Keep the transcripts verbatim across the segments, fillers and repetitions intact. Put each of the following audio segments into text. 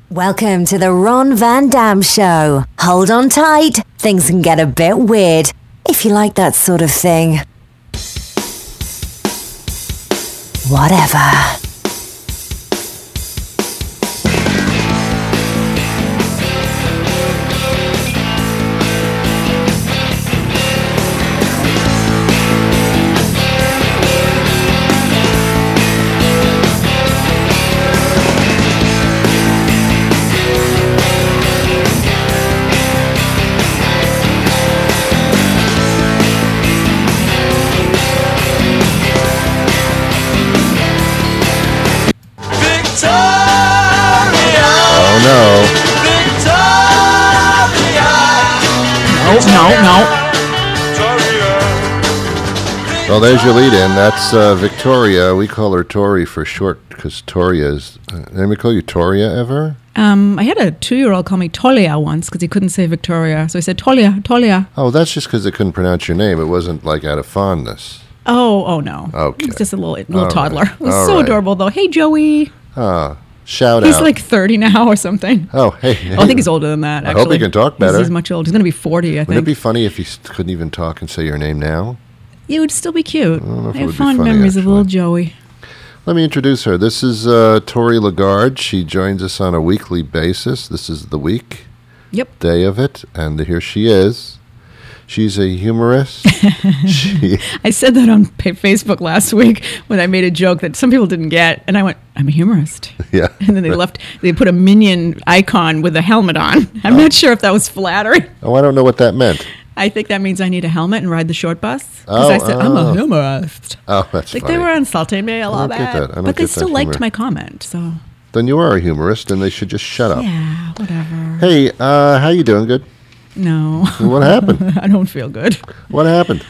Welcome to the Ron Van Dam Show. Hold on tight. Things can get a bit weird, if you like that sort of thing. Whatever. No, no. Well, there's your lead-in. That's uh, Victoria. We call her Tori for short because Toria is... Uh, anybody call you Toria ever? Um, I had a two-year-old call me Tolia once because he couldn't say Victoria. So he said, Tolia, Tolia. Oh, that's just because they couldn't pronounce your name. It wasn't like out of fondness. Oh, oh no. Okay. He's just a little little All toddler. right. It was All so right. adorable, though. Hey, Joey. Ah, shout He's out. like thirty now or something. Oh, hey. hey. Oh, I think he's older than that, I actually. hope he can talk better. He's, he's much older. He's going to be forty, I Wouldn't it think. be funny if he st- couldn't even talk and say your name now? It would still be cute. I don't know if I it have would be fond funny, memories of actually. little Joey. Let me introduce her. This is uh, Tori Lagarde. She joins us on a weekly basis. This is the week. Yep. Day of it, and here she is. She's a humorist. she, I said that on pa- Facebook last week when I made a joke that some people didn't get, and I went, I'm a humorist. yeah. And then they left, they put a minion icon with a helmet on. I'm Oh. not sure if that was flattering. Oh, I don't know what that meant. I think that means I need a helmet and ride the short bus. Because Oh, I said, I'm oh. a humorist. Oh, that's Like funny. they were insulting me a don't little get bit. that. I don't But they get still that liked humor. my comment, so Then you are a humorist, and they should just shut up. yeah, whatever. Hey, uh, how you doing? Good? No. What happened? I don't feel good. What happened?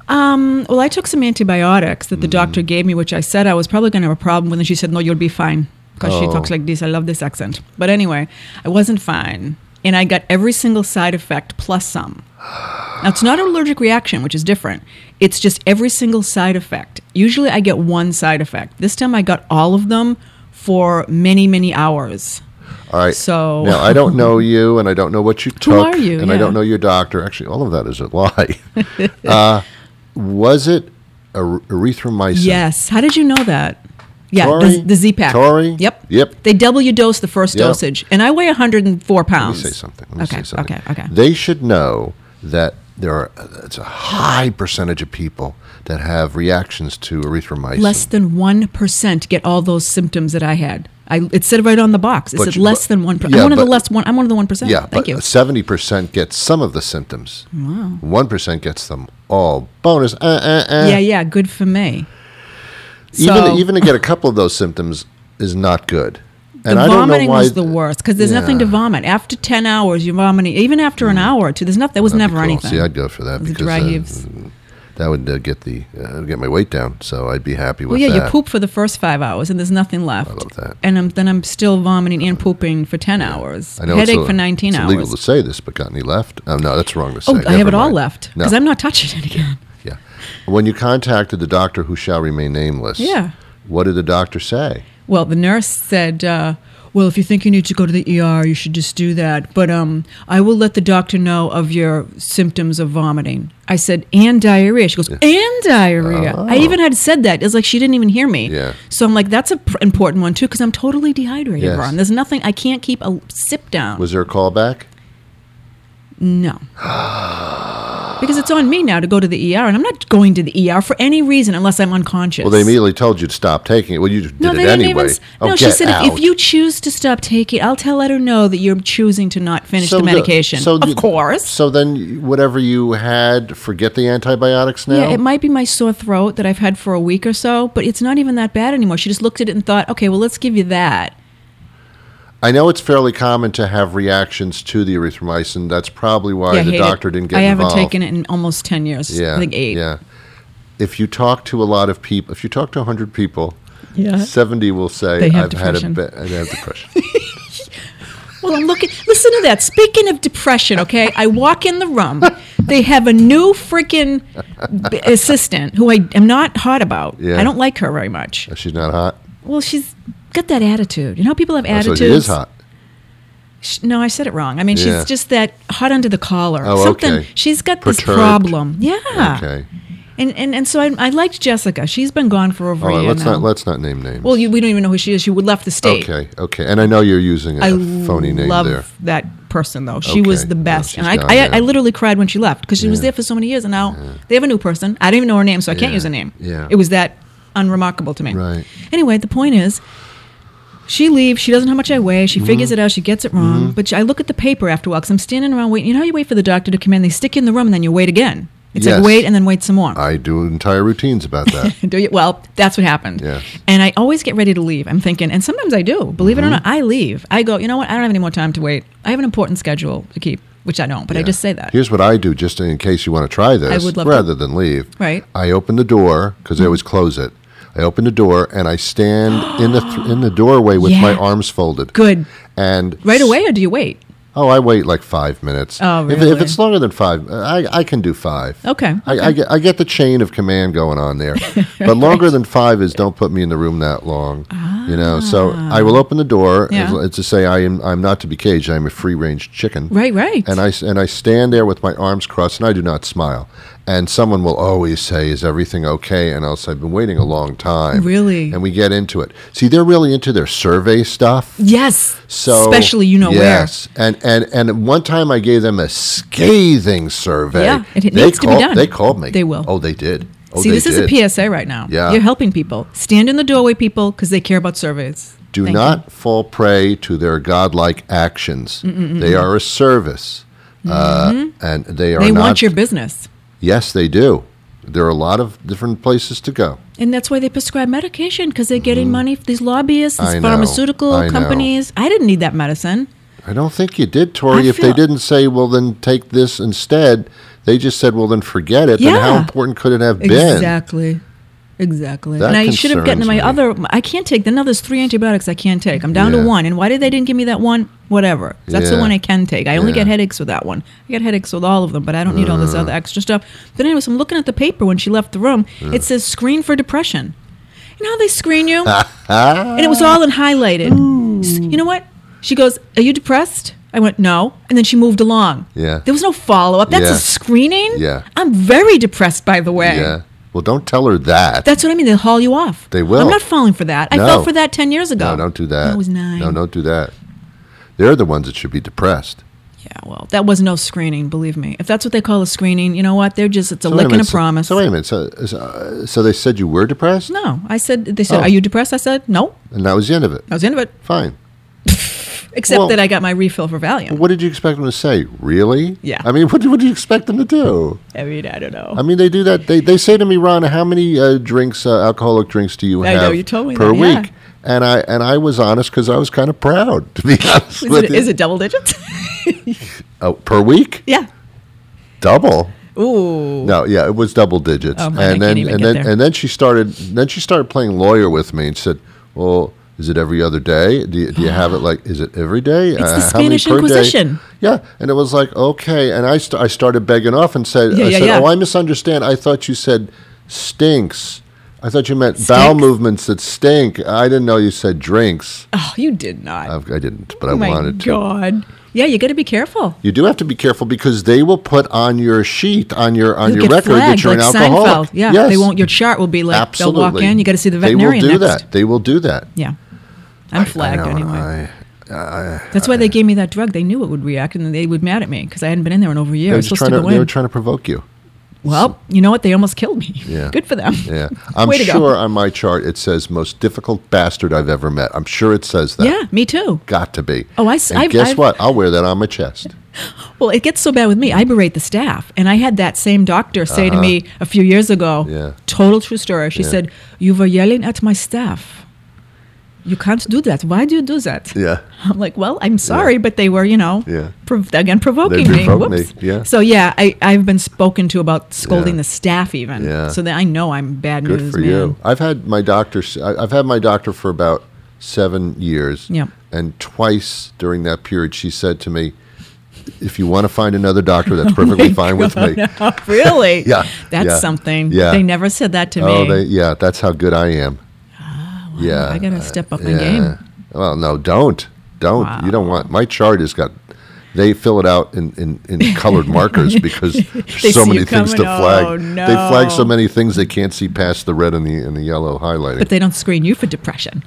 Um, well, I took some antibiotics that the Mm. doctor gave me, which I said I was probably going to have a problem with, and she said, no, you'll be fine. Because she Oh. talks like this. I love this accent. But anyway, I wasn't fine. And I got every single side effect plus some. Now, it's not an allergic reaction, which is different. It's just every single side effect. Usually I get one side effect. This time I got all of them for many, many hours. All right. So- now I don't know you, and I don't know what you took, are you? and I Yeah. don't know your doctor. Actually, all of that is a lie. uh, was it er- erythromycin? Yes. How did you know that? Yeah, Tori? the, the Z-Pack. Tori? Yep. Yep. They double your dose the first Yep. dosage. And I weigh one hundred four Let me pounds. say something. Let me okay, say something. okay, okay. They should know that there are it's a high percentage of people that have reactions to erythromycin. Less than one percent get all those symptoms that I had. I, it said right on the box. It But said you- less but- than one percent. yeah, I'm one of the but- less one. I'm one of the one percent. Yeah, Thank but you. seventy percent gets some of the symptoms. Wow. One percent gets them all. Bonus. Uh, uh, uh. Yeah, yeah. Good for me. Even So- even to get a couple of those symptoms is not good. And The I don't know vomiting why was the worst because there's nothing to Yeah. vomit. After ten hours, you're vomiting. Even after an hour or two, there's nothing. There was That'd be never cool. anything. See, I'd go for that It was because dry uh, heaves. that would uh, get the uh, get my weight down. So I'd be happy with Well, yeah, that. you poop for the first five hours and there's nothing left. I love that. And I'm, then I'm still vomiting and pooping for ten hours. I know Headache it's, for nineteen it's hours. illegal to say this, but got any left? Oh no, that's wrong to say. Oh, I have Never it all mind. left No. because I'm not touching it again. Yeah. When you contacted the doctor who shall remain nameless, Yeah. what did the doctor say? Well, the nurse said, uh, well, if you think you need to go to the E R, you should just do that. But um, I will let the doctor know of your symptoms of vomiting. I said, and diarrhea. She goes, and diarrhea. Oh. I even had said that. It's like she didn't even hear me. Yeah. So I'm like, that's an pr- important one, too, because I'm totally dehydrated, Yes. Ron. There's nothing, I can't keep a sip down. Was there a call back? No. Because it's on me now to go to the E R, and I'm not going to the E R for any reason unless I'm unconscious. Well, they immediately told you to stop taking it. Well, you did No, it they didn't anyway. even. s- Oh, no, she get said if, out. if you choose to stop taking, I'll tell let her know that you're choosing to not finish So the medication. so of you- course. So then, whatever you had, forget the antibiotics now. Yeah, it might be my sore throat that I've had for a week or so, but it's not even that bad anymore. She just looked at it and thought, okay, well, let's give you that. I know it's fairly common to have reactions to the erythromycin. That's probably why yeah, I the hate doctor it. didn't get I haven't involved. taken it in almost ten years. Yeah, I think eight. Yeah. If you talk to a lot of people, if you talk to one hundred people, Yeah. seventy will say, They have I've depression. had a be- I have depression. Well, I'm looking. Listen to that. Speaking of depression, okay, I walk in the room. They have a new freaking b- assistant who I am not hot about. Yeah. I don't like her very much. She's not hot. Well, she's got that attitude. You know how people have Oh, so attitudes? she is hot. Sh- No, I said it wrong. I mean, Yeah. she's just that hot under the collar. Oh, Something. okay. She's got this Perturbed. problem. Yeah. Okay. And and and so I, I liked Jessica. She's been gone for over All a right, year let's now. not let's not name names. well, you, we don't even know who she is. She would left the state. Okay, okay. And I know you're using a I phony name love there. that person though. She was Okay. the Well, best, she's and I, gone I, now. I literally cried when she left because she was Yeah. there for so many years, and now they have a new person. I don't even know her name, so I can't Yeah. use a name. Yeah. It was that unremarkable to me. Right. Anyway, the point is, she leaves. She doesn't know how much I weigh. She figures Mm-hmm. it out. She gets it wrong. But she, I look at the paper after a while because I'm standing around waiting. You know how you wait for the doctor to come in? They stick you in the room and then you wait again. It's Yes. like wait and then wait some more. I do entire routines about that. Do you? Well, that's what happened. Yes. And I always get ready to leave. I'm thinking, and sometimes I do. Believe Mm-hmm. it or not, I leave. I go, you know what? I don't have any more time to wait. I have an important schedule to keep, which I don't, but I Yeah. just say that. Here's what I do, just in case you want to try this, I would love to. rather than leave. Right. Mm-hmm. I open the door because I always close it. I open the door and I stand in the th- in the doorway with my Yeah. arms folded. Good. And Right away, or do you wait? Oh, I wait like five minutes. Oh, If, if really? it's longer than five, I, I can do five. Okay, I, I, get, I get the chain of command going on there. But longer than five is don't put me in the room that long. You know, so I will open the door. Yeah. As, as to say, I am I'm not to be caged. I'm a free range chicken. Right, right. And I s- and I stand there with my arms crossed, and I do not smile. And someone will always say, "Is everything okay?" And I'll say, "I've been waiting a long time." Really? And we get into it. See, they're really into their survey stuff. Yes. So especially you know yes. and and and one time I gave them a scathing survey. Yeah, it they needs to be called, done. They called me. They will. Oh, they did. Oh, See, they this is did. a P S A right now. Yeah. You're helping people. Stand in the doorway, people, because they care about surveys. Do Thank not you. fall prey to their godlike actions. They are a service, uh, and they are They not. want your business. Yes, they do. There are a lot of different places to go. And that's why they prescribe medication, because they're getting money from these lobbyists, these I know. pharmaceutical I know. companies. I didn't need that medicine. I don't think you did, Tori. I If they feel- didn't say, "Well, then take this instead," they just said, "Well, then forget it." Then how Yeah. important could it have been? Exactly. Exactly. That and I should have gotten concerns my me. other. I can't take. Then now there's three antibiotics I can't take. I'm down Yeah. to one. And why did they didn't give me that one? Whatever. That's the Yeah. one I can take. I only Yeah. get headaches with that one. I get headaches with all of them, but I don't need all this other extra stuff. But anyways, I'm looking at the paper when she left the room. It says screen for depression. You know how they screen you? And it was all in highlighted. S- You know what? She goes, "Are you depressed?" I went, "No." And then she moved along. Yeah. There was no follow up. That's Yeah. a screening? Yeah. I'm very depressed, by the way. Yeah. Well, don't tell her that. That's what I mean. They'll haul you off. They will. I'm not falling for that. I No. fell for that ten years ago. No, don't do that. I was nine. No, don't do that. They're the ones that should be depressed. Yeah, well, that was no screening, believe me. If that's what they call a screening, you know what? They're just, it's a So wait lick and a minute, so- promise. So wait a minute. So, so, so they said you were depressed, No, I said, they said, Oh. "Are you depressed?" I said, "No." and that was the end of it. I was into it. Fine. Except Well- that I got my refill for Valium. What did you expect them to say? Really? Yeah. I mean, what, do- what do you expect them to do? I mean, I don't know. I mean, they do that. They they say to me, "Ron, how many uh, drinks, uh, alcoholic drinks, do you I have know, you told me per that, yeah. week?" And I and I was honest because I was kind of proud, to be honest is, with it, you. is it double digits? Oh, per week? Yeah. Double? Ooh. No, yeah, it was double digits. Oh, man, I and then can't even and get then there. and then she started then she started playing lawyer with me and said, "Well, is it every other day? Do you, do you have it like is it every day? It's the how many Spanish per day?" Inquisition. Yeah, and it was like, "Okay." And I st- I started begging off and said, Yeah, I yeah, said, yeah. "Oh, I misunderstand. I thought you said stinks. I thought you meant bowel Stinks? movements that stink. I didn't know you said drinks." Oh, you did not. I, I didn't, but oh, I my wanted to. God. Yeah, you got to be careful. You do have to be careful because they will put on your sheet on your on You'll your get record flagged, that you're like an alcoholic. Seinfeld. Yeah, yes. they won't. Your chart will be like Absolutely. they'll walk in. You got to see the They will veterinarian do next. that. They will do that. Yeah, I'm flagged I know, anyway. I, I, That's why they gave me that drug. They knew it would react, and they would be mad at me because I hadn't been in there in over a year. they I were was just supposed trying to to, go they in. were trying to provoke you. Well, you know what? They almost killed me. Yeah. Good for them. Yeah, I'm Way to go. sure on my chart it says most difficult bastard I've ever met. I'm sure it says that. Yeah, me too. Got to be. Oh, I s- And I've- guess I've- what? I'll wear that on my chest. Well, it gets so bad with me. I berate the staff, and I had that same doctor say to me a few years ago. Uh-huh. Yeah. Total true story. She Yeah. said, "You were yelling at my staff. You can't do that. Why do you do that?" Yeah. I'm like, well, I'm sorry, Yeah. but they were, you know, Yeah. prov- again, provoking They me. provoked me, Whoops. yeah. So, yeah, I, I've been spoken to about scolding Yeah. the staff even. Yeah. So that I know I'm bad Good news, for man. you. I've had my doctor. s- I- I've had my doctor for about seven years. Yep. And twice during that period, she said to me, "If you want to find another doctor, that's perfectly fine with me." Really? Yeah, That's yeah, something. yeah. They never said that to Oh, me. they, yeah, that's how good I am. yeah, I got to step up my yeah. game. Well, no, don't, don't. Wow. You don't want my chart has got. They fill it out in, in, in colored markers because there's They so see many you things to coming. flag. Oh, no. They flag so many things they can't see past the red and the and the yellow highlighting. But they don't screen you for depression.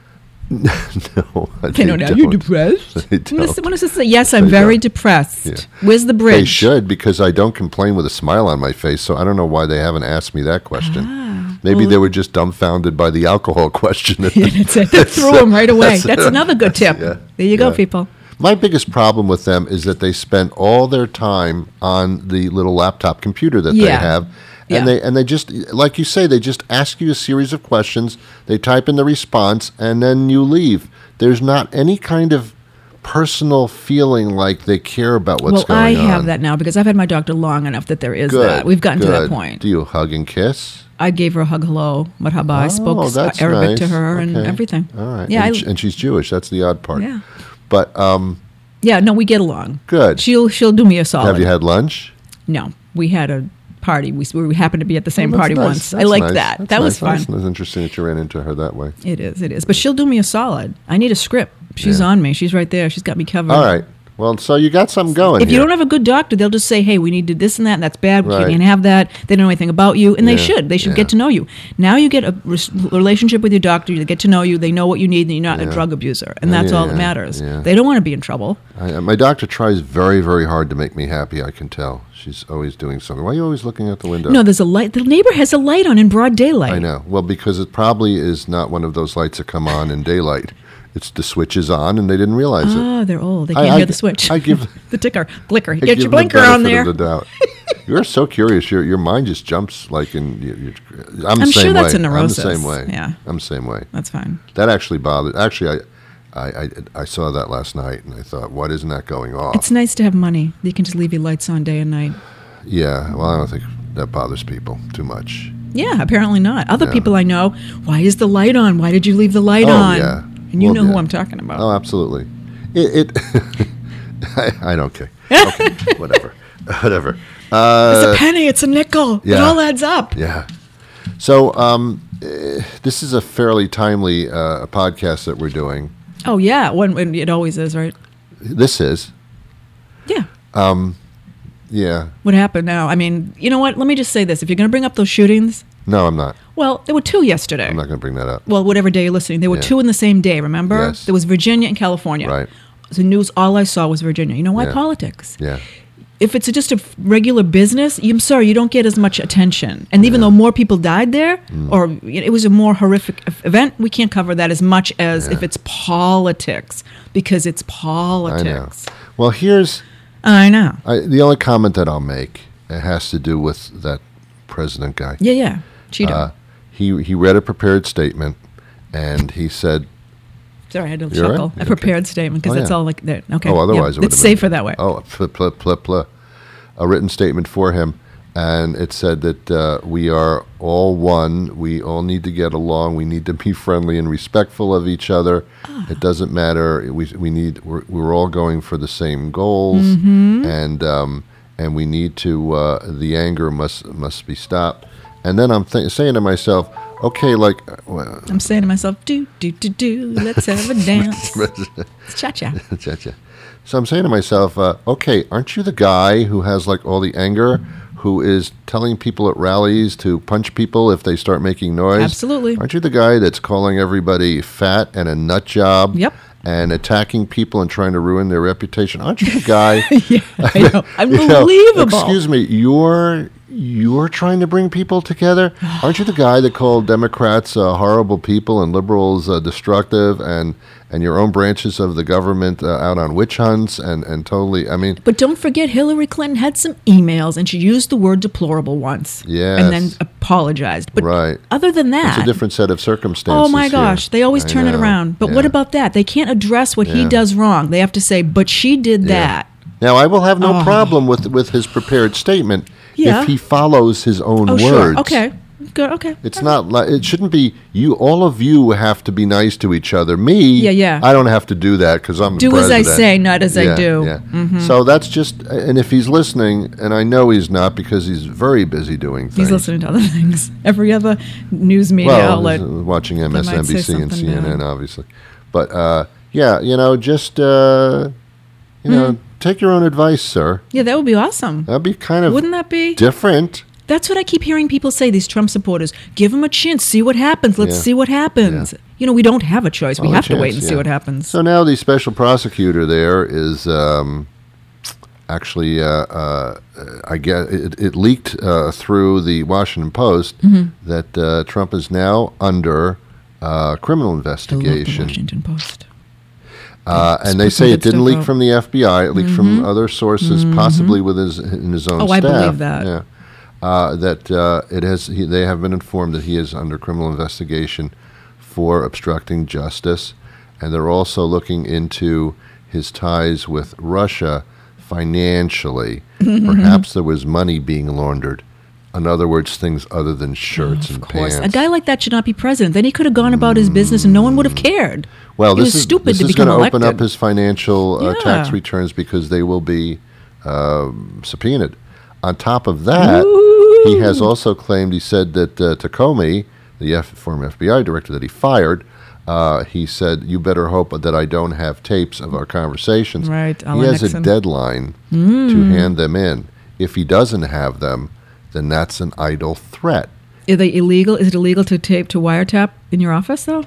no, They don't know. You're depressed? They When does, don't. when does this say, yes, I'm They very don't. depressed? Yeah. Where's the bridge? They should, because I don't complain with a smile on my face, so I don't know why they haven't asked me that question. Ah, Maybe well- they were just dumbfounded by the alcohol question. Yeah, that's it. They threw them right away. That's another good tip. Yeah. There you go, Yeah. people. My biggest problem with them is that they spend all their time on the little laptop computer that they Yeah. have. Yeah. And they and they just, like you say, they just ask you a series of questions, they type in the response, and then you leave. There's not any kind of personal feeling like they care about what's Well, going I on. have that now because I've had my doctor long enough that there is Good, that. We've gotten to that good. point. Do you hug and kiss? I gave her a hug, hello, marhaba. I Oh, spoke that's Arabic to nice. her and Okay. everything. All right. Yeah, and, I- sh- and she's Jewish. That's the odd part. Yeah. But um, Yeah, no, we get along. Good. She'll she'll do me a solid. have you had lunch? No, we had a party. We we happened to be at the same Oh, that's party nice. once. I That's liked nice. that. That's that was nice. fun. That's interesting that you ran into her that way. It is. It is. But she'll do me a solid. I need a script. She's Yeah. on me. She's right there. She's got me covered. All right. Well, so you got something going If you here. don't have a good doctor, they'll just say, "Hey, we need to do this and that, and that's bad. We Right. can't have that." They don't know anything about you, and they Yeah, should. They should yeah. get to know you. Now you get a res- relationship with your doctor. They get to know you. They know what you need, and you're not Yeah. a drug abuser, and Yeah, that's yeah, all that yeah, matters. yeah. They don't want to be in trouble. I, my doctor tries very, very hard to make me happy. I can tell. She's always doing something. Why are you always looking out the window? No, there's a light. The neighbor has a light on in broad daylight. I know. Well, because it probably is not one of those lights that come on in daylight. It's the switch is on, and they didn't realize it. Oh, they're old. They I- can't I- hear the switch. I give- the ticker, clicker. I Get give your them the blinker on benefit there. of the doubt. You're so curious. Your your mind just jumps like in. You, you, I'm the I'm same sure that's way. a neurosis. I'm the same way. Yeah. I'm the same way. That's fine. That actually bothered. Actually, I, I, I, I saw that last night, and I thought, what isn't that going off? It's nice to have money. You can just leave your lights on day and night. Yeah. Well, I don't think that bothers people too much. Yeah, apparently not. Other Yeah. people I know, why is the light on? Why did you leave the light Oh, on? yeah. And you Well, know who yeah. I'm talking about. Oh, absolutely. It. it I, I don't care. Okay, whatever. Whatever. Uh, it's a penny. It's a nickel. It yeah. all adds up. Yeah. So um, eh, this is a fairly timely uh, podcast that we're doing. Oh, yeah. When, when it always is, right? This is. Yeah. Yeah. What happened now? I mean, you know what? Let me just say this. If you're going to bring up those shootings, No, I'm not. well, there were two yesterday. I'm not going to bring that up. Well, whatever day you're listening. There were Yeah. two in the same day, remember? Yes. There was Virginia and California. Right. The news, all I saw was Virginia. You know why? Yeah. Politics. Yeah. If it's just a regular business, I'm sorry, you don't get as much attention. And even though more people died there, Mm. or it was a more horrific event, we can't cover that as much as Yeah. if it's politics, because it's I know. politics. Well, here's I know. I, the only comment that I'll make. It has to do with that president guy. Yeah, yeah. Cheeto. Uh, he he read a prepared statement, and he said, Sorry, I had to You're chuckle. right? A Okay. prepared statement, because Oh, that's yeah. all like that. Okay. "Oh, otherwise yeah. it would it's have been- safer that way. Oh, pl- pl- pl- pl- a written statement for him, and it said that uh, we are all one. We all need to get along. We need to be friendly and respectful of each other. Ah. It doesn't matter. We we need. We're, we're all going for the same goals, Mm-hmm. and um, and we need to. Uh, the anger must must be stopped. And then I'm th- saying to myself, okay, like. uh, Well, I'm saying to myself, do, do, do, do, let's have a dance. It's cha-cha. Gotcha. So I'm saying to myself, uh, okay, aren't you the guy who has like all the anger, who is telling people at rallies to punch people if they start making noise? Absolutely. Aren't you the guy that's calling everybody fat and a nut job? Yep. And attacking people and trying to ruin their reputation? Aren't you the guy? Yeah, I know. You know, Unbelievable. excuse me, you're you're trying to bring people together. Aren't you the guy that called Democrats uh, horrible people and liberals uh, destructive, and and your own branches of the government uh, out on witch hunts and and totally? I mean, But don't forget, Hillary Clinton had some emails, and she used the word deplorable once. Yes. And then apologized. But Right. other than that, it's a different set of circumstances. oh my here. gosh, they always I turn it know. around. But Yeah. what about that? They can't address what he Yeah. does wrong. They have to say, but she did Yeah. that. Now, I will have no Oh. problem with with his prepared statement Yeah. if he follows his own Oh, words. sure. Okay. Good. Okay. It's not like it shouldn't be you. All of you have to be nice to each other. Me, Yeah, yeah. I don't have to do that because I'm the Do as I president. say, not as I Yeah, do. Yeah. Mm-hmm. So that's just, and if he's listening, and I know he's not because he's very busy doing things. He's listening to other things. Every other news media well, outlet. he's, uh, watching might say M S N B C and something C N N, bad. obviously. But uh, Yeah, you know, just uh, you know, take your own advice, sir. Yeah, that would be awesome. That'd be kind of Wouldn't that be? different. That's what I keep hearing people say, these Trump supporters. Give him a chance. See what happens. Let's Yeah. see what happens. Yeah. You know, we don't have a choice. We Well, a have to wait chance, and see yeah. what happens. So now the special prosecutor there is um, actually, uh, uh, I guess, it, it leaked uh, through the Washington Post Mm-hmm. that uh, Trump is now under uh, criminal I love the investigation. Washington Post. Uh, and they Split some say good it didn't stuff leak out. from the F B I. It leaked from other sources, possibly with his in his own Oh, I staff. believe that. Yeah, uh, that uh, it has. He, they have been informed that he is under criminal investigation for obstructing justice, and they're also looking into his ties with Russia financially. Perhaps there was money being laundered. In other words, things other than shirts and Of course. pants. A guy like that should not be president. Then he could have gone about his business and no one would have cared. Well, it this was is stupid this to is become going to elected. open up his financial uh, Yeah. tax returns because they will be um, subpoenaed. On top of that, he has also claimed, he said that uh, Comey, the F- former F B I director that he fired, uh, he said, you better hope that I don't have tapes of our conversations. Right, a He la has a Nixon. deadline to hand them in. If he doesn't have them, then that's an idle threat. Are they illegal? Is it illegal to tape to wiretap in your office though?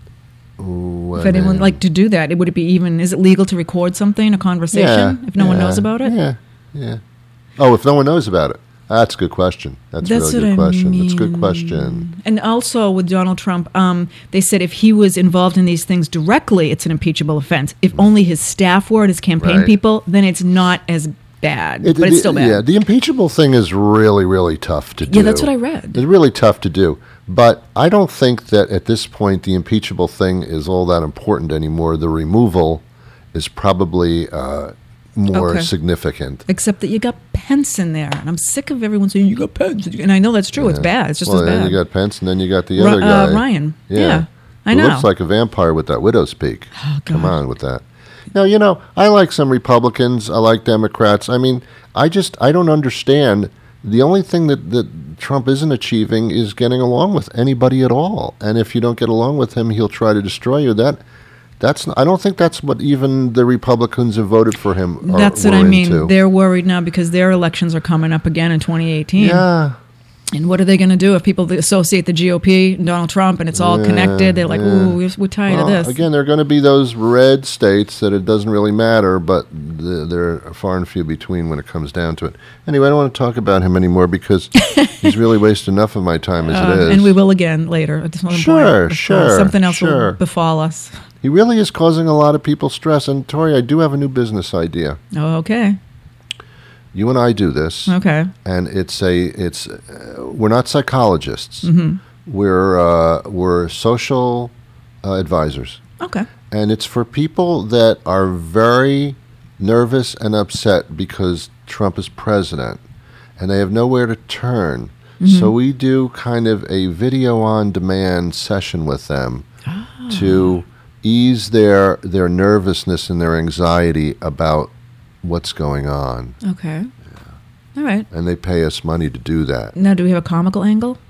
Ooh, If I anyone mean- like to do that, it would it be even? Is it legal to record something, a conversation, if no one yeah, knows about it? Yeah, yeah. Oh, if no one knows about it, that's a good question. That's, That's a really what good I question. That's a good mean. question. And also with Donald Trump, um, they said if he was involved in these things directly, it's an impeachable offense. If only his staff were, his campaign Right. people, then it's not as bad. It- but it's the- still bad. Yeah, the impeachable thing is really, really tough to do. Yeah, that's what I read. It's really tough to do. But I don't think that at this point the impeachable thing is all that important anymore. The removal is probably uh, more Okay. significant. Except that you got Pence in there, and I'm sick of everyone saying you got Pence, and I know that's true. It's bad. It's just well, as then bad. you got Pence, and then you got the Ri- other guy, uh, Ryan. Yeah, I Who know. looks like a vampire with that widow's peak. Oh, Come God. on with that. Now, you know, I like some Republicans. I like Democrats. I mean, I just, I don't understand. The only thing that, that Trump isn't achieving is getting along with anybody at all. And if you don't get along with him, he'll try to destroy you. That, that's, I don't think that's what even the Republicans who voted for him are, That's what were I mean. into. They're worried now because their elections are coming up again in twenty eighteen. Yeah. And what are they going to do if people associate the G O P and Donald Trump and it's all Yeah, connected? They're like, yeah. ooh, we're, we're tired Well, of this. Again, there are going to be those red states that it doesn't really matter, but th- they're far and few between when it comes down to it. Anyway, I don't want to talk about him anymore because he's really wasted enough of my time as Uh, it is. and we will again later. At some point, Sure, before sure, Something else sure. will befall us. He really is causing a lot of people stress. And Tori, I do have a new business idea. Oh, okay. You and I do this, Okay. and it's a it's uh, we're not psychologists. Mm-hmm. We're uh, we're social uh, advisors. Okay. And it's for people that are very nervous and upset because Trump is president and they have nowhere to turn. So we do kind of a video on demand session with them to ease their their nervousness and their anxiety about what's going on. Okay. All right. And they pay us money to do that. Now, do we have a comical angle?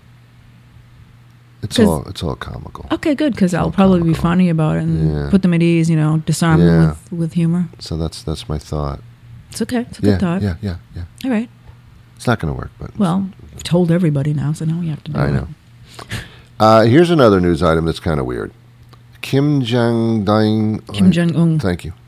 It's 'Cause- all it's all comical. Okay, good, because I'll all probably be comical. funny about it and Yeah. put them at ease, you know, disarm Yeah. them with, with humor. So that's that's my thought. It's okay. It's a Yeah, good thought. yeah, yeah, yeah. All right. It's not going to work, but Well, you've told everybody now, so now we have to do I it. know. Uh, here's another news item that's kind of weird. Kim Jong-un. Kim Jong-un. Thank you.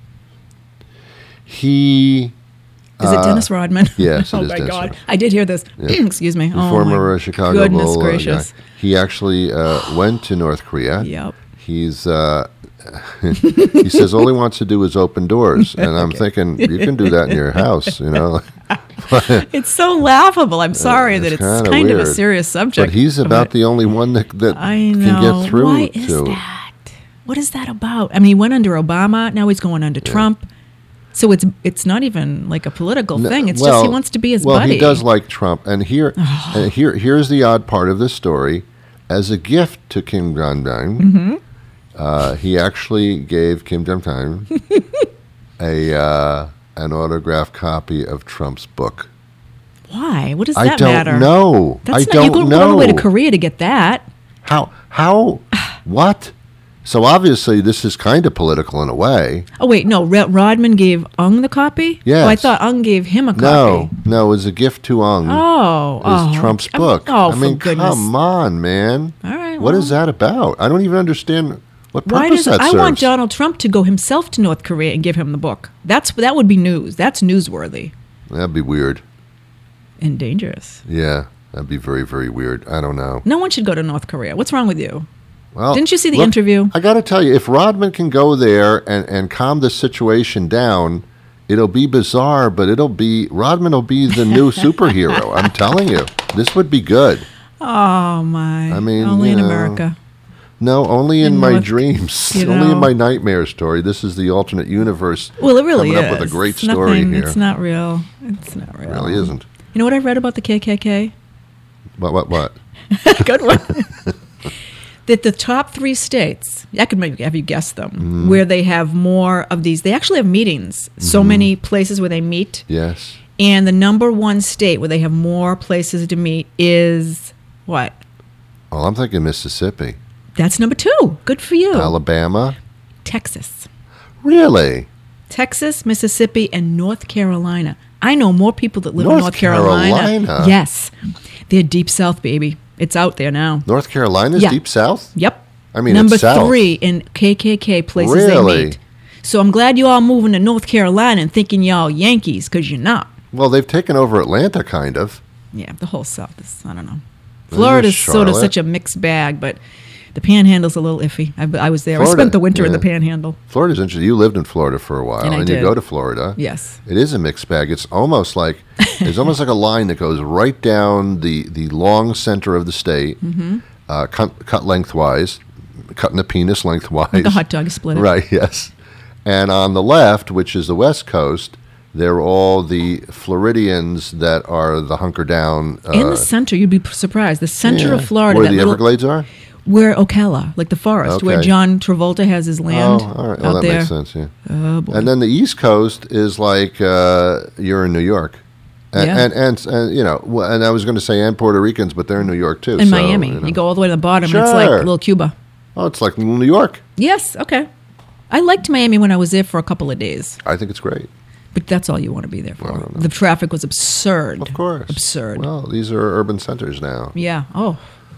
He. Is it uh, Dennis Rodman? yes, it oh is my Dennis God. Rodman. I did hear this. Yeah. Excuse me. The oh former my uh, Chicago goodness Bull uh, gracious. guy. He actually uh, went to North Korea. Yep. He's. Uh, he says all he wants to do is open doors, and I'm thinking you can do that in your house, you know. It's so laughable. I'm sorry that it's it's kinda kind of a weird. serious subject. But he's about the only one that that I can know. get through Why to. is that? What is that about? I mean, he went under Obama. Now he's going under Trump. So it's it's not even like a political No, thing. It's well, just he wants to be his well, buddy. he does like Trump, and here, and here, here's the odd part of this story. As a gift to Kim Jong Un, Mm-hmm. uh, he actually gave Kim Jong Un a uh, an autographed copy of Trump's book. Why? What does I that don't matter? know. That's I not, don't you're going know. all the way to Korea to get that. How? How? What? So obviously, this is kind of political in a way. Oh, wait, no. Rod- Rodman gave Ung the copy? Yes. Oh, I thought Ung gave him a copy. No, no, it was a gift to Ung. Oh. It was oh. Trump's I- book. Oh, I mean, for goodness. come on, man. All right, What well. is that about? I don't even understand what purpose Why does that I serves. want Donald Trump to go himself to North Korea and give him the book? That's That would be news. That's newsworthy That'd be weird. and dangerous. Yeah, that'd be very, very weird. I don't know. No one should go to North Korea. What's wrong with you? Well, Didn't you see the look, interview? I got to tell you, if Rodman can go there and, and calm the situation down, it'll be bizarre, but it'll be Rodman will be the new superhero. I'm telling you, this would be good. Oh, my. I mean, only you in know, America. No, only in, In my North- dreams, you only in know. my nightmare story. This is the alternate universe. Well, it really coming is. up with a great It's story nothing- here. It's not real. It's not real. It really isn't. You know what I read about the K K K? What? What? What? Good one. That the top three states, I could maybe have you guess them, Mm-hmm. where they have more of these. They actually have meetings. So many places where they meet. Yes. And the number one state where they have more places to meet is what? Well, I'm thinking Mississippi, That's number two. Good for you. Alabama. Texas. Really? Texas, Mississippi, and North Carolina. I know more people that live North in North Carolina. Carolina? Yes. They're deep south, baby. It's out there now. North Carolina's Yeah. deep south? Yep. I mean, number it's south. three in K K K places Really? they meet. So I'm glad you all moving to North Carolina and thinking y'all Yankees, because you're not. Well, they've taken over Atlanta, kind of. Yeah, the whole South is, I don't know. Isn't Florida's it sort of Charlotte? such a mixed bag, but the Panhandle's a little iffy. I, I was there. Florida, I spent the winter in yeah. the Panhandle. Florida's interesting. You lived in Florida for a while, And I you did. go to Florida. Yes. It is a mixed bag. It's almost like there's almost like a line that goes right down the, the long center of the state, Mm-hmm. uh, cut, cut lengthwise, cutting the penis lengthwise. Like a hot dog, you split it. Right, yes. And on the left, which is the West Coast, they're all the Floridians that are the hunker down. Uh, In the center, you'd be surprised. The center yeah, of Florida, where that the little- Everglades are. where Ocala, like the forest, where Okay. John Travolta has his land Oh, all right. out Well, that there. makes sense. Yeah. Oh boy. And then the East Coast is like uh, you're in New York, and Yeah. and, and and you know, well, and I was going to say and Puerto Ricans, but they're in New York too. in so, Miami, you you, know. go all the way to the bottom. It's like Sure. little Cuba. Oh, it's like New York. Yes. Okay. I liked Miami when I was there for a couple of days, I think it's great. but that's all you want to be there I for. don't know. The traffic was absurd. Of course, Absurd. Well, these are urban centers now. Yeah. Oh.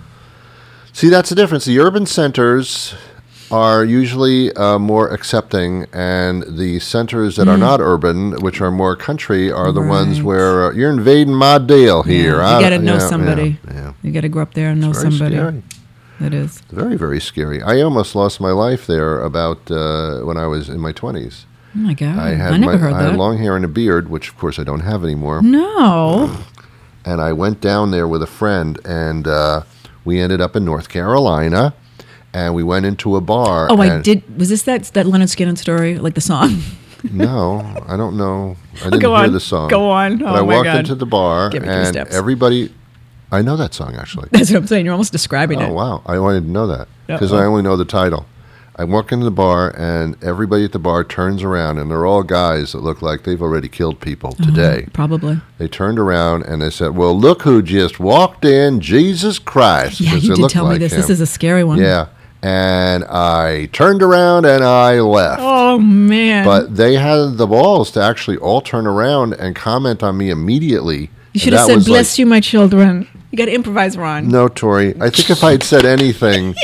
See, that's the difference. The urban centers are usually uh, more accepting, and the centers that are not urban, which are more country, are the ones Right. where uh, you're invading my deal here. Yeah, I- you got to know yeah, somebody. Yeah, yeah. You got to go up there and know Very somebody. scary. It is. Very, very scary. I almost lost my life there about uh, when I was in my twenties. Oh my God. I had I never my, heard I that. had long hair and a beard, which of course I don't have anymore. No. And I went down there with a friend, and uh, we ended up in North Carolina, and we went into a bar. Oh, I and- did. Was this that that Leonard Skinner story, like the song? No, I don't know. I didn't Go hear on. the song. Go on. But Oh, I my walked God. into the bar, Give me three and steps. everybody. I know that song actually. That's what I'm saying. You're almost describing Oh it. wow! I wanted to know that because Uh-oh. I only know the title. I walk into the bar, and everybody at the bar turns around, and they're all guys that look like they've already killed people today. Probably. They turned around and they said, "Well, look who just walked in, Jesus Christ!" Yeah, 'cause you they did looked tell me like this. him. This is a scary one. Yeah, and I turned around and I left. Oh man. But they had the balls to actually all turn around and comment on me immediately. you should have said, "Bless you, my children." You got to improvise, Ron. No, Tori. I think if I had said anything,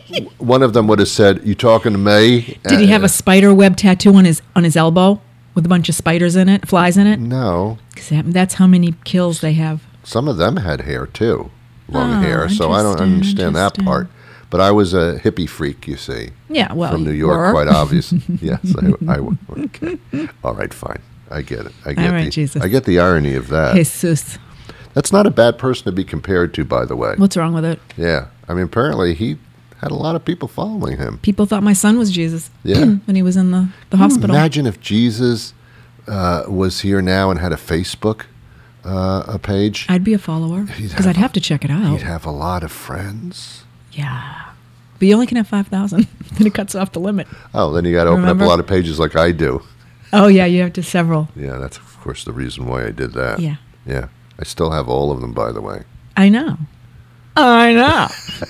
one of them would have said, "You talking to me?" Did he have a spider web tattoo on his on his elbow with a bunch of spiders in it, flies in it? No. 'Cause that- that's how many kills they have. Some of them had hair too, long Oh, hair. So I don't interesting, understand that interesting. part. But I was a hippie freak, you see, Yeah, well, from New you York, were. quite obvious. Yes, I, I w- okay. All right, fine. I get it. I get All right, the Jesus. I get the irony of that. Jesus. That's not a bad person to be compared to, by the way. What's wrong with it? Yeah, I mean, apparently he had a lot of people following him. People thought my son was Jesus. Yeah. when he was in the, the Can you hospital. Imagine if Jesus uh, was here now and had a Facebook uh, a page. I'd be a follower He'd because have I'd have to check it out. He'd have a lot of friends. Yeah. But you only can have five thousand. Then it cuts off the limit. Oh, then you got to open Remember? up a lot of pages like I do. Oh, yeah, you have to several. Yeah, that's of course the reason why I did that. Yeah. Yeah. I still have all of them, by the way. I know. I know.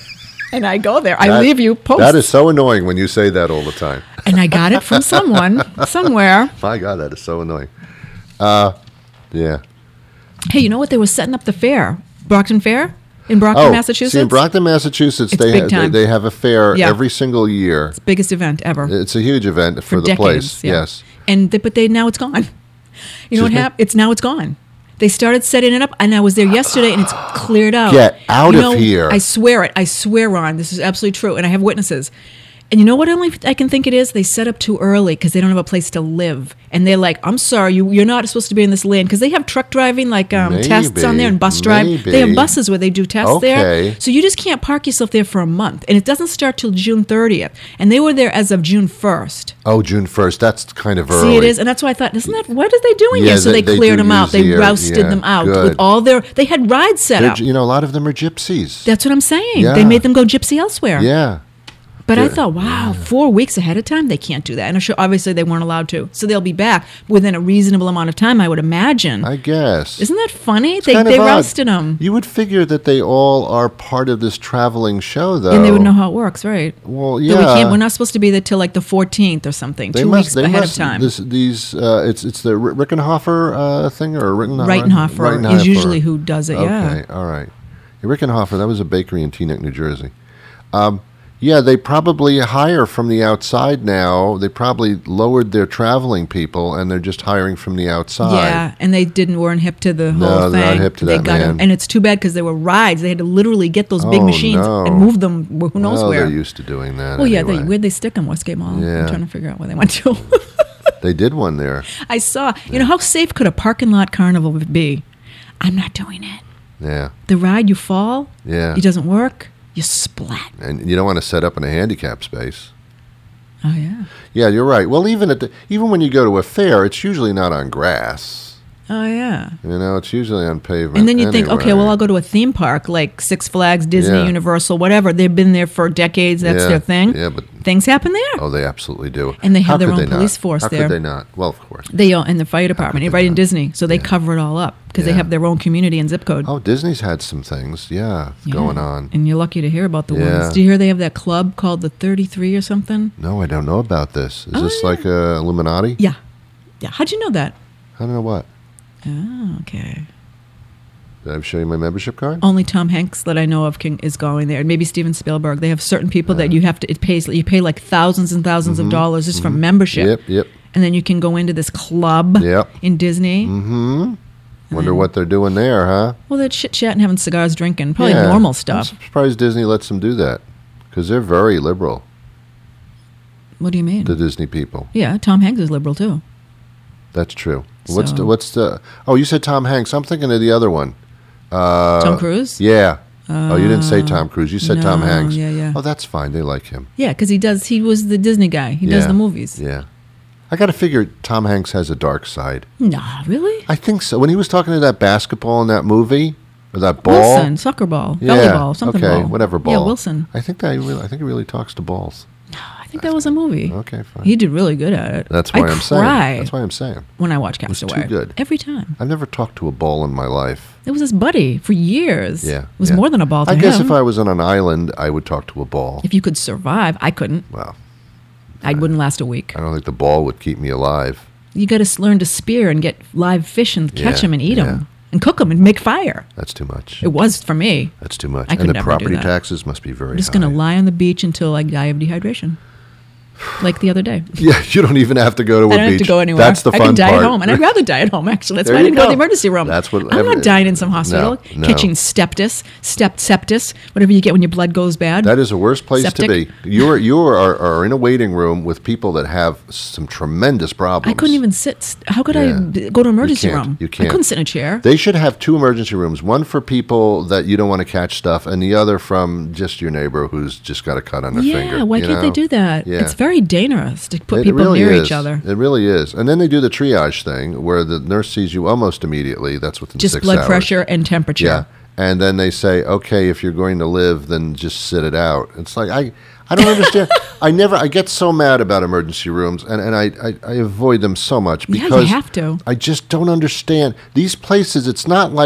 And I go there. I That- leave you posts. That is so annoying when you say that all the time. And I got it from someone somewhere. My God, that is so annoying. Uh, yeah. Hey, you know what? They were setting up the fair, Brockton Fair in Brockton, Oh, Massachusetts. see, in Brockton, Massachusetts, It's they, big ha- time. they they have a fair Yeah. every single year. Biggest event ever. It's a huge event for, for the decades, place. yeah. Yes. And they, but they now it's gone. You know Excuse what me? happened? It's now it's gone. They started setting it up, and I was there yesterday, and it's cleared out. Get out You of know, here. I swear it. I swear, Ron, this is absolutely true, and I have witnesses. And you know what? Only I can think it is they set up too early because they don't have a place to live, and they're like, "I'm sorry, you you're not supposed to be in this land," because they have truck driving like um, tests on there and bus drive. Maybe. They have buses where they do tests Okay. there, so you just can't park yourself there for a month, and it doesn't start till June thirtieth. And they were there as of June first. Oh, June first. That's kind of early. See, it is, and that's why I thought, isn't that what are they doing Yeah, here? So they- they, they cleared do them out. use They the air- rousted yeah, them out good. with all their. They had rides set They're up. gy- You know, a lot of them are gypsies. That's what I'm saying. Yeah. They made them go gypsy elsewhere. Yeah. But I They're- thought, wow, four weeks ahead of time, they can't do that. And I'm sure, obviously, they weren't allowed to. So they'll be back within a reasonable amount of time, I would imagine. I guess. Isn't that funny? It's They kind they of odd. rousted them, You would figure that they all are part of this traveling show, though. and they would know how it works, right? Well, That yeah. we can't. We're not supposed to be there till like the fourteenth or something, They two must, weeks they ahead must, of time. This, these, uh, it's it's the R- Rickenhofer uh, thing, or Rittenhofer? Reitenhofer is usually who does it. Yeah. Okay, all right. Rickenhofer, that was a bakery in Teaneck, New Jersey. Um, yeah, they probably hire from the outside now. They probably lowered their traveling people, and they're just hiring from the outside. Yeah, and they didn't weren't hip to the No, whole they're thing. not hip to they that, got 'em- man. and it's too bad because there were rides. They had to literally get those big Oh, machines no. and move them who knows well, where. they're used to doing that. Well, yeah, anyway. they, where'd they stick them? Westgate Mall. Yeah. I'm trying to figure out where they went to. They did one there. I saw. You know how safe could a parking lot carnival be? I'm not doing it. Yeah, The ride, you fall. yeah. It doesn't work. You splat. And you don't want to set up in a handicap space. Oh yeah. Yeah, you're right. Well, even at the, even when you go to a fair, it's usually not on grass. Oh yeah. You know, it's usually on pavement. And then you think, okay, anyway. well, I'll go to a theme park like Six Flags, Disney, Yeah. Universal, whatever. They've been there for decades. That's Yeah, their thing. yeah, but- Things happen there. Oh, they absolutely do. And they How have their could own they police not? force How there. could they not? Well, of course. They own, and the fire department, could right they in not? Disney, so they Yeah. cover it all up because they Yeah. have their own community and zip code. Oh, Disney's had some things, yeah, Yeah. going on. And you're lucky to hear about the Yeah. ones. Do you hear they have that club called the thirty-three or something? No, I don't know about this. Is Oh, this yeah. like a Illuminati? Yeah, yeah. How'd you know that? I don't know what. Oh, okay. Did I show you my membership card? Only Tom Hanks that I know of can, is going there. Maybe Steven Spielberg. They have certain people that you have to. It pays. You pay like thousands and 1000s of dollars just for membership. Mm-hmm. Yep, yep. And then you can go into this club Yep. in Disney. Mm-hmm. Wonder what they're doing there, huh? Well, they're chit chatting, having cigars, drinking, probably Yeah. normal I'm stuff. surprised Disney lets them do that because they're very liberal, What do you mean? the Disney people. Yeah, Tom Hanks is liberal too. That's true. What's So- the, what's the? Oh, you said Tom Hanks. I'm thinking of the other one. Uh, Tom Cruise? Yeah. oh, you didn't say Tom Cruise. You said Tom no, Hanks. yeah, yeah. Oh, that's fine. They like him. Yeah, because he does. He was the Disney guy. He does Yeah. the movies. Yeah. I got to figure Tom Hanks has a dark side. Nah, really? I think so. When he was talking to that basketball in that movie, or that ball. Wilson, soccer ball, Yeah. volleyball, something okay, ball. whatever ball. Yeah, Wilson. I think that he really, I think he really talks to balls. I think that was a movie. Okay, fine. He did really good at it. That's why I am cry saying. That's why I'm saying. when I watch was too Castaway. good. Every time. I've never talked to a ball in my life. It was his buddy for years. Yeah. It was yeah. more than a ball to I guess him. if I was on an island, I would talk to a ball. If you could survive, I couldn't. Well, I wouldn't last a week. I don't think the ball would keep me alive. You got to learn to spear and get live fish and catch Yeah, them and eat yeah. them and cook them and make fire. That's too much. It was for me. That's too much. I could and the never do property that. taxes must be very I'm just high. going to lie on the beach until I die of dehydration. Like the other day. Yeah, you don't even have to go to a I don't beach. have to go anywhere. That's the I fun can die part. at home, and I'd rather die at home. Actually, that's There why I you didn't go to go. the emergency room. That's what I'm every- not dying in some hospital, No, no. catching septis, step septis, whatever you get when your blood goes bad. That is the worst place Septic. to be. You are you are, are in a waiting room with people that have some tremendous problems. I couldn't even sit. How could Yeah. I b- go to an emergency You can't. room? You can't. I couldn't sit in a chair. They should have two emergency rooms, one for people that you don't want to catch stuff, and the other from just your neighbor who's just got a cut on their yeah, finger. why you can't they know? do that? Yeah. It's very dangerous to put It people really near is. each other. It really is. And then they do the triage thing where the nurse sees you almost immediately. That's within Just six blood hours. pressure and temperature. Yeah. And then they say, okay, if you're going to live, then just sit it out. It's like, I, I don't understand. I never, I get so mad about emergency rooms, and, and I, I, I avoid them so much Yeah, you because have to. I just don't understand. These places, it's not like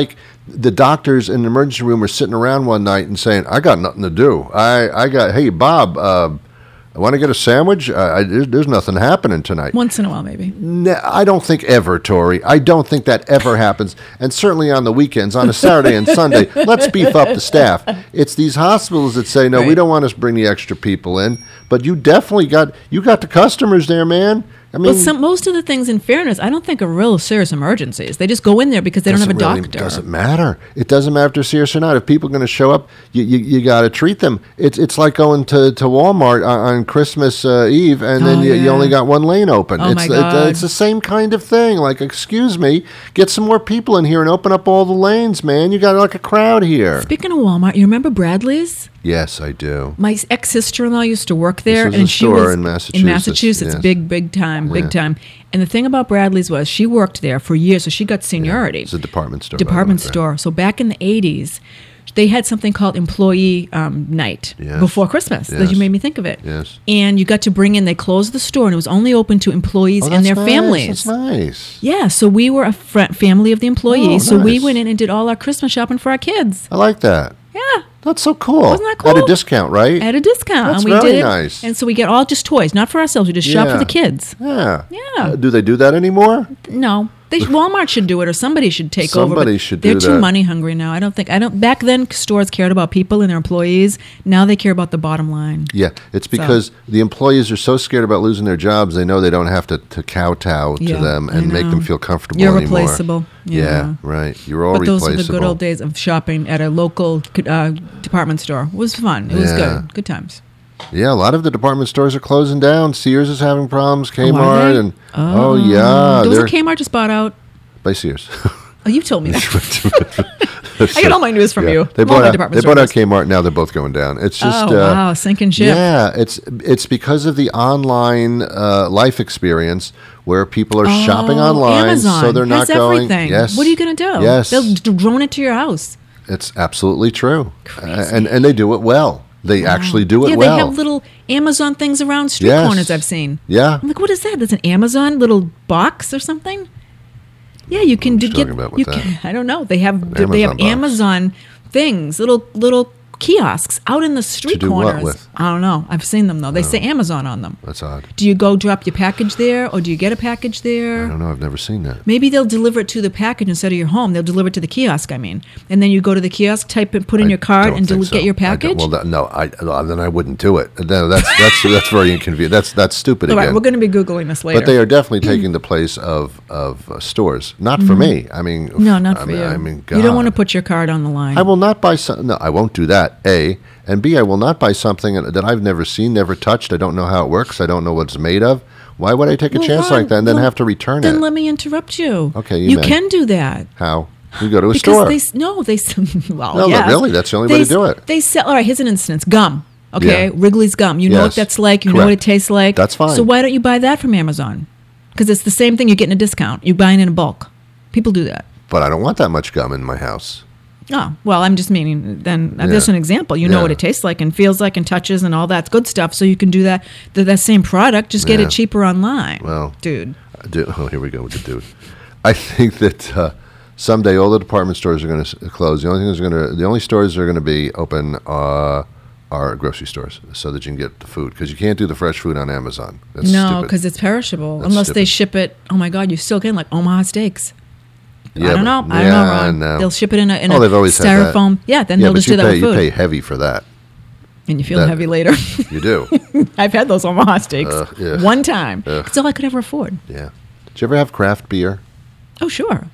the doctors in the emergency room were sitting around one night and saying, "I got nothing to do. I, I got, hey, Bob, uh, I want to get a sandwich. I, I, there's, there's nothing happening tonight." Once in a while, maybe. No, I don't think ever, Tori. I don't think that ever happens. And certainly on the weekends, on a Saturday and Sunday, let's beef up the staff. It's these hospitals that say, no, Right. we don't want to bring the extra people in. But you definitely got, you got the customers there, man. I mean, Well, some, most of the things, in fairness, I don't think are real serious emergencies. They just go in there because they don't have a doesn't really- doctor. It doesn't matter. It doesn't matter if they're serious or not. If people are going to show up, you you, you got to treat them. It's it's like going to, to Walmart on, on Christmas uh, Eve, and then Oh, you, you yeah. only got one lane open. Oh, it's my it- God. it's the same kind of thing. Like, excuse me, get some more people in here and open up all the lanes, man. You got like a crowd here. Speaking of Walmart, you remember Bradley's? Yes, I do. My ex sister in law used to work there, was and a she store was in Massachusetts, In Massachusetts, yes. big, big time, big Yeah. time. And the thing about Bradley's was she worked there for years, so she got seniority. It's a department store. by the Department way, right? store. So back in the eighties, they had something called employee um, night Yes. before Christmas. That Yes. you made me think of it. Yes. And you got to bring in. They closed the store, and it was only open to employees Oh, and that's their nice. families. That's nice. Yeah, so we were a fr- family of the employees. Oh, So we nice. went in and did all our Christmas shopping for our kids. I like that. Yeah. That's so cool. Wasn't that At a cool? discount, right? At a discount. That's and we very did it. nice. And so we get all just toys, not for ourselves. We just shop Yeah. for the kids. yeah. Yeah. Uh, do they do that anymore? No. They Walmart should do it, or somebody should take over. Somebody but should They're do too that. money hungry now. I don't think. I don't. Back then, stores cared about people and their employees. Now they care about the bottom line. Yeah, it's because the employees are so scared about losing their jobs, they know they don't have to, to kowtow to Yeah, them I and make know. them feel comfortable You're anymore. replaceable. Yeah, Yeah. right. You're all But those replaceable. were the good old days of shopping at a local uh, department store. It was fun. It was Yeah. good. Good times. Yeah, a lot of the department stores are closing down. Sears is having problems. Oh, are Kmart they? and oh, yeah, There was a they're Kmart just bought out. by Sears. Oh, you told me that. I get all my news from Yeah. you. They From all bought my out, department they bought out stores. Kmart. Now they're both going down. It's just Oh, uh, wow, sinking ship. Yeah, it's it's because of the online uh, life experience where people are shopping Oh, online, Amazon so they're not has going. everything. Yes, What are you going to do? Yes, They'll d- drone it to your house. it's absolutely true, Crazy. Uh, and and they do it well. They actually do it yeah, well. they have little Amazon things around street Yes. corners I've seen. Yeah. I'm like, what is that? That's an Amazon little box or something? Yeah, you can What do are you get. talking about with you that? can, I don't know. They have An they have Amazon box. Amazon things, little little kiosks out in the street do what corners. with? I don't know. I've seen them though. They say Amazon on them. That's odd. Do you go drop your package there, or do you get a package I there? don't know. I've never seen that. Maybe they'll deliver it to the package instead of your home. They'll deliver it to the kiosk. I mean, and then you go to the kiosk, type in, put in I your card, don't and think del- so. get your I don't- package. well, that, no, I well, then I wouldn't do it. No, that's that's that's very inconvenient. That's that's stupid All right, again. we're going to be googling this later. But they are definitely taking the place of of uh, stores. Not for me. I mean, Mm-hmm. no, not I for mean, you. I mean, God. You don't want to put your card on the line. I will not buy some. No, I won't do that. A and B. I will not buy something that I've never seen, never touched. I don't know how it works. I don't know what it's made of. Why would I take a Well, chance Ron, like that and then well, have to return Then it? let me interrupt you. Okay, you you may. can do that. How? You go to a Because store. they s- no, they s- well, No, no, yes. really, that's the only They way to do s- it. They sell. All right, here's an instance: gum. Okay, Yeah. Wrigley's gum. You know what Yes, that's like. You know what it correct. tastes like. That's fine. So why don't you buy that from Amazon? Because it's the same thing. You're getting a discount. You're buying in bulk. People do that. But I don't want that much gum in my house. Oh, well, I'm just meaning then uh, Yeah. that's an example. You know Yeah. what it tastes like and feels like and touches and all that good stuff. So you can do that. The, that same product, just get Yeah. it cheaper online. Well, dude. I do- oh, here we go with the dude. I think that uh, someday all the department stores are going to close. The only thing is going to the only stores that are going to be open uh, are grocery stores, so that you can get the food, because you can't do the fresh food on Amazon. That's No, stupid. because it's perishable. That's Unless they stupid. ship it. Oh my God, you still get like Omaha steaks. Yeah, I don't but- know. I don't yeah, know, Ron. no. They'll ship it in a in Oh, a they've always had that. styrofoam. Yeah, then yeah, they'll but just you do that pay with you food, pay heavy for that. and you feel that- heavy later. You do. I've had those Omaha steaks Ugh, yeah. one time. Ugh. It's all I could ever afford. Yeah. Did you ever have craft beer? Oh sure.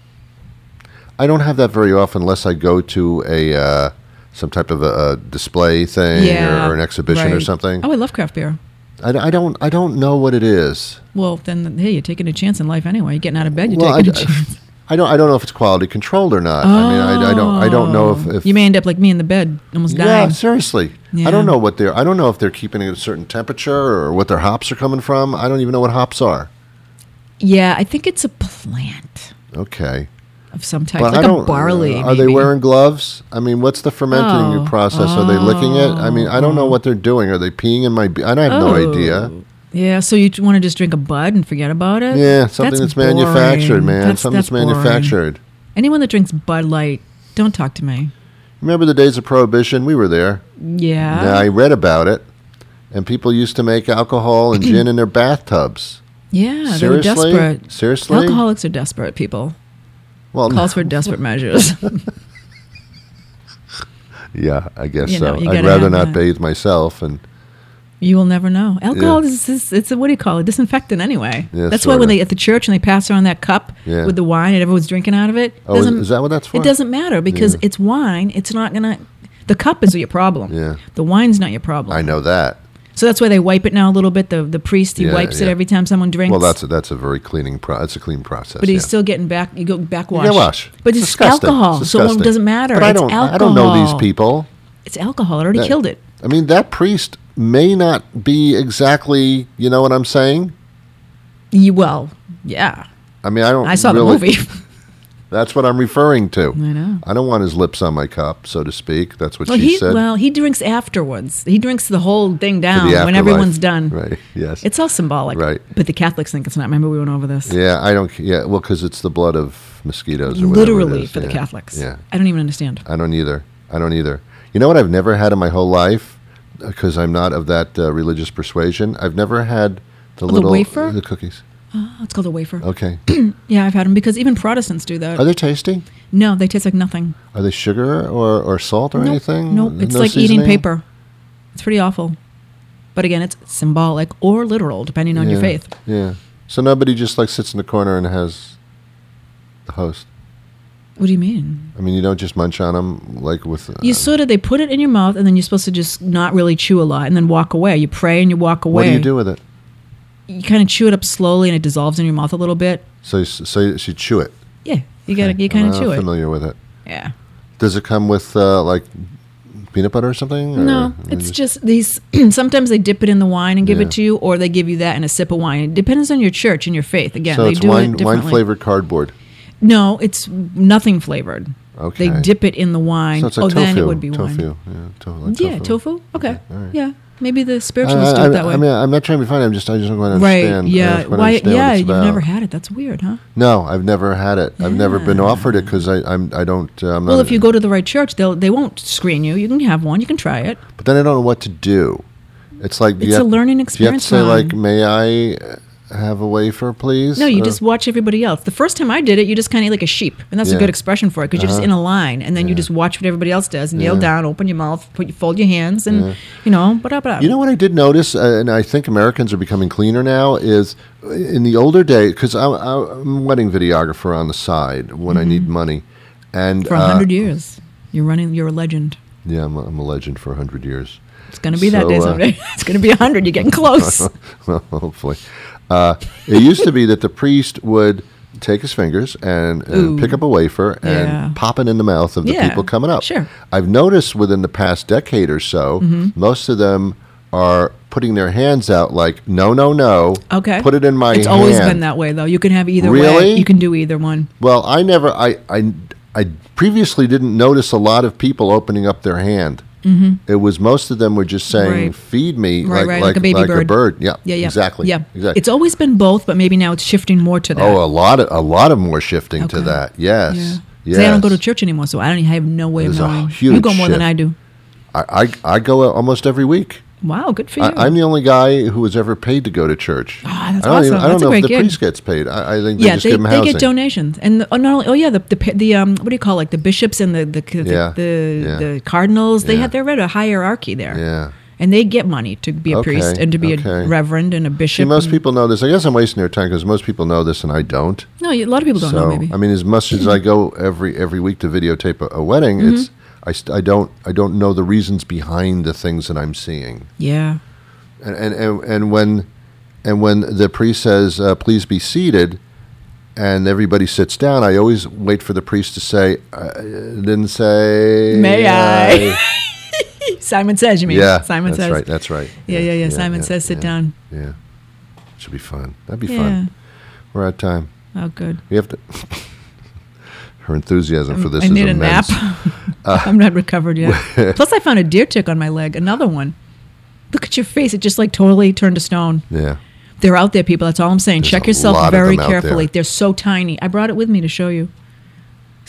I don't have that very often unless I go to a uh, some type of a, a display thing Yeah, or, or an exhibition or right. something. Oh, I love craft beer. I, I don't I don't know what it is. Well, then hey, you're taking a chance in life anyway. You're getting out of bed. You're Well, taking I- a chance. I don't I don't know if it's quality controlled or not. I mean, I, I don't I don't know if, if You may end up like me in the bed, almost yeah, dying. seriously. Yeah. I don't know what they're I don't know if they're keeping it at a certain temperature or what their hops are coming from. I don't even know what hops are. Yeah, I think it's a plant Okay. of some type, Well, like I don't, a barley. Are they maybe. wearing gloves? I mean, what's the fermenting Oh. process? Are they licking it? I mean, I don't know what they're doing. Are they peeing in my beer? I have no Oh. idea. Yeah, so you want to just drink a Bud and forget about it? Yeah, something that's, boring. manufactured, man. That's- something that's, that's boring. manufactured. Anyone that drinks Bud Light Don't talk to me. Remember the days of Prohibition? We were there. Yeah. Now, I read about it, and people used to make alcohol and gin in their bathtubs. Yeah, Seriously? they were desperate. Seriously? Alcoholics are desperate people. Well, Calls for desperate measures. yeah, I guess You know, so. you I'd gotta rather have not that. bathe myself. And You will never know. Alcohol Yeah. is, is it's a, what do you call it? Disinfectant anyway. Yeah, that's why sorta. when they at the church and they pass around that cup Yeah. with the wine and everyone's drinking out of it. Oh, is- doesn't- is that what that's for? It doesn't matter because Yeah. it's wine. It's not gonna. The cup is your problem. Yeah. The wine's not your problem. I know that. So that's why they wipe it now a little bit. The the priest he Yeah, wipes it yeah. every time someone drinks. Well, that's a, that's a very cleaning pro. That's a clean process. But he's yeah. still getting back. You go backwash. You get wash. But it's, disgusting. alcohol, It's so it disgusting. doesn't matter. But I it's don't. alcohol. I don't know these people. It's alcohol. It already That- killed it. I mean, that priest may not be exactly. You know what I'm saying? You, well, yeah. I mean, I don't. I saw really, the movie. That's what I'm referring to. I know. I don't want his lips on my cup, so to speak. That's what Well, she he said. well he drinks afterwards. He drinks the whole thing For down the when afterlife. everyone's done. Right. Yes. It's all symbolic. Right. But the Catholics think it's not. Remember we went over this. yeah. I don't. Yeah. Well, because it's the blood of mosquitoes. Or whatever it Literally is. for the Yeah. Catholics. Yeah. I don't even understand. I don't either. I don't either. You know what I've never had in my whole life, because I'm not of that uh, religious persuasion. I've never had the Oh, the little wafer? the cookies. Oh, it's called a wafer. Okay. Yeah, I've had them because even Protestants do that. Are they tasty? No, they taste like nothing. Are they sugar or, or salt or Nope. anything? Nope. It's No like eating seasoning? paper. It's pretty awful. But again, it's symbolic or literal, depending on your Yeah, faith. Yeah. So nobody just like sits in the corner and has the host. What do you mean? I mean, you don't just munch on them like with. Uh, You sort of, they put it in your mouth and then you're supposed to just not really chew a lot and then walk away. You pray and you walk away. what do you do with it? You kind of chew it up slowly and it dissolves in your mouth a little bit. So, you, s- so you should chew it. Yeah, you got to you kind I'm of not chew it. familiar with it. Yeah. Does it come with uh, like peanut butter or something? Or No, you it's just these. Sometimes they dip it in the wine and give Yeah. it to you, or they give you that in a sip of wine. It depends on your church and your faith. Again, So they it's do wine it wine differently. flavored cardboard. No, it's nothing flavored. Okay. They dip it in the wine. So it's like oh, tofu. then it would be tofu. wine. Yeah, to- like Yeah, tofu. Okay. all right. Yeah, maybe the I, spiritualists do I, it that way. I mean, I'm not trying to be funny. I'm just, I just don't quite right. understand. I Yeah. just wanna Why? understand what Yeah. it's You've about. never had it. That's weird, huh? No, I've never had it. I've never been Yeah. offered it because I, I'm, I don't. Uh, I'm Well, not, if you go to the right church, they'll they won't screen you. You can have one. You can try it. but then I don't know what to do. It's like do It's you a have, learning do you have to experience, say like, Ron. may I uh, have a wafer, please? No, you Or- just watch everybody else. The first time I did it, you just kind of like a sheep, and that's Yeah. a good expression for it because you're just Uh-huh. in a line, and then you Yeah. just watch what everybody else does, kneel Yeah. down, open your mouth, put you fold your hands, and Yeah. you know, blah, blah. You know what I did notice, uh, and I think Americans are becoming cleaner now, is in the older days, because I'm, I'm a wedding videographer on the side when I need money. And Mm-hmm. for a uh, hundred years, you're running. You're a legend. Yeah, I'm a, I'm a legend for a hundred years. It's going to be that So, day uh, someday. It's going to be a hundred. You're getting close. Well, hopefully. Uh, it used to be that the priest would take his fingers and, and Ooh. pick up a wafer and Yeah. pop it in the mouth of the Yeah, people coming up. sure. I've noticed within the past decade or so, Mm-hmm. most of them are putting their hands out like, no, no, no. Okay. Put it in my It's hand. always been that way, though. You can have either way. Really? You can do either one. Well, I never, I, I, I previously didn't notice a lot of people opening up their hand. Mm-hmm. It was most of them were just saying, Right. feed me Right, like, right, like, like a baby like bird. Yeah, Yeah, yeah. exactly. Yeah. exactly. It's always been both, but maybe now it's shifting more to that. Oh, a lot of a lot of more shifting to Okay. that. Yes. Yeah. Yes. See, I don't go to church anymore, so I don't. I have no way There's of a knowing. huge You go more than shift. I do. I, I I go almost every week. Wow, good for you. I, I'm the only guy who was ever paid to go to church. Ah, that's I don't awesome. Even, I don't That's a know if great the gig. priest gets paid. I, I think they yeah, just they, give him they housing. get donations, and the, oh, not only, oh yeah, the the, pa- the um what do you call it, like the bishops and the the the, Yeah, the, yeah. the cardinals. They Yeah. had they're at a hierarchy there, Yeah. and they get money to be a Okay, priest and to be okay. a reverend and a bishop. See, most and- people know this. I guess I'm wasting their time because most people know this and I don't. no, a lot of people don't so know. Maybe I mean, as much as I go every every week to videotape a, a wedding, Mm-hmm. it's I, st- I don't I don't know the reasons behind the things that I'm seeing. yeah. And and, and, and when and when the priest says, uh, "Please be seated," and everybody sits down, I always wait for the priest to say, uh, "Didn't say." May I?" Simon Says, you mean? Yeah, Simon that's Says. right. That's right. Yeah, yeah, yeah. Simon Says, sit yeah, down. Yeah, should be fun. That'd be Yeah. fun. We're out of time. Oh, good. We have to. Her enthusiasm for this I is need immense. a nap. I'm not recovered yet. Plus, I found a deer tick on my leg. Another one. Look at your face. It just like totally turned to stone. Yeah. They're out there, people. That's all I'm saying. There's Check a yourself lot of very them out carefully. there. They're so tiny. I brought it with me to show you.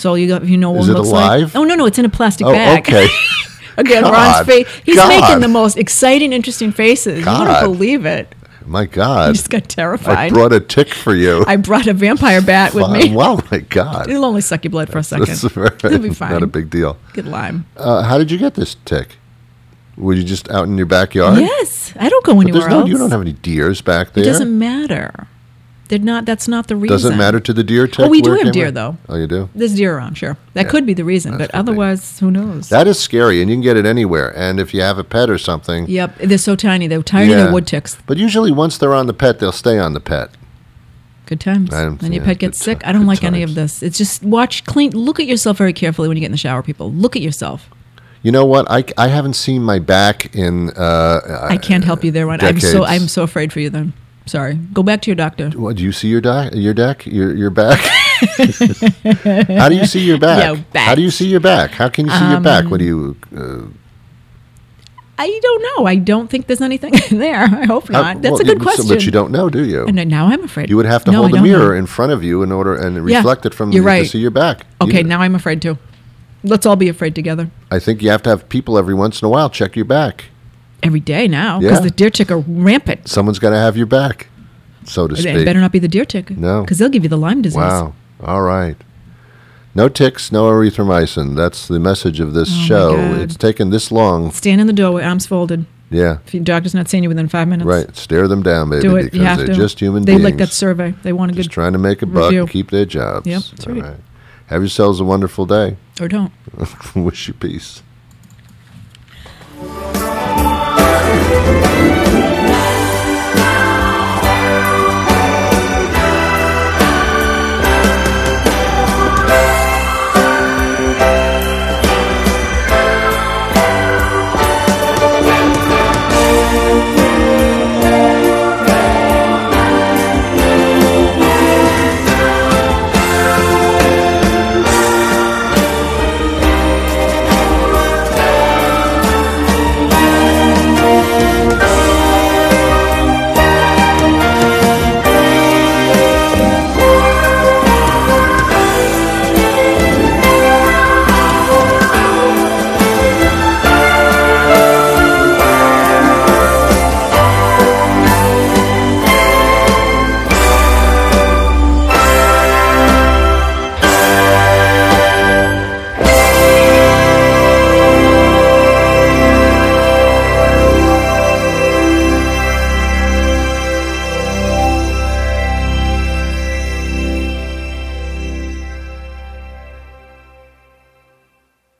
So you got, you know what Is it it looks alive? like. Oh no, no, it's in a plastic Oh, bag. okay. Again, God. Ron's face. He's God. making the most exciting, interesting faces. God. You wouldn't believe it. My I God. just got I terrified. brought a tick for you. I brought a vampire bat with me. Wow, my God. It'll only suck your blood for a second. That's very- It'll be fine. Not a big deal. Good Lyme. Uh, how did you get this tick? Were you just out in your backyard? Yes, I don't go But anywhere there's no, else. you don't have any deers back there. It doesn't matter. They're not. That's not the reason. Doesn't matter to the deer tick? Oh, we do where it have came deer from? though. Oh, you do? There's deer around, sure. That could be the reason, but could be. otherwise, who knows? That is scary, and you can get it anywhere. And if you have a pet or something. Yep, they're so tiny. They're tiny. Yeah. They're wood ticks. But usually once they're on the pet, they'll stay on the pet. Good times. I don't- Then your yeah, pet gets good sick. ti- I don't good like any times. of this. It's just watch, clean. Look at yourself very carefully when you get in the shower. People, look at yourself. You know what? I, I haven't seen my back in. Uh, I can't help you there, Ron. I'm so decades. I'm so afraid for you. Then sorry. Go back to your doctor. What, do you see your deck? Your deck? Your your back? How do you see your back? Yo, back. How do you see your back? How can you see your back? What do you? Uh, I don't know. I don't think there's anything there. I hope how- not. That's well, a good you- question. But you don't know, do you? And now I'm afraid. You would have to No, I hold a don't mirror know. in front of you in order and Yeah, reflect it from you're you right. to see your back. Okay, You- now I'm afraid too. Let's all be afraid together. I think you have to have people every once in a while check your back. Every day now, because Yeah. the deer tick are rampant. Someone's got to have your back, so to It speak. better not be the deer tick. No. Because they'll give you the Lyme disease. Wow. All right. No ticks, no erythromycin. That's the message of this Oh, my show. God. It's taken this long. Stand in the doorway, arms folded. Yeah. If your doctor's not seeing you within five minutes, Right. Stare them down, baby, do it. because You have they're to. just human they beings. like that survey. They want a good just trying to make a buck review. and keep their jobs. Yep, that's All right. Have yourselves a wonderful day. or don't. Wish you peace.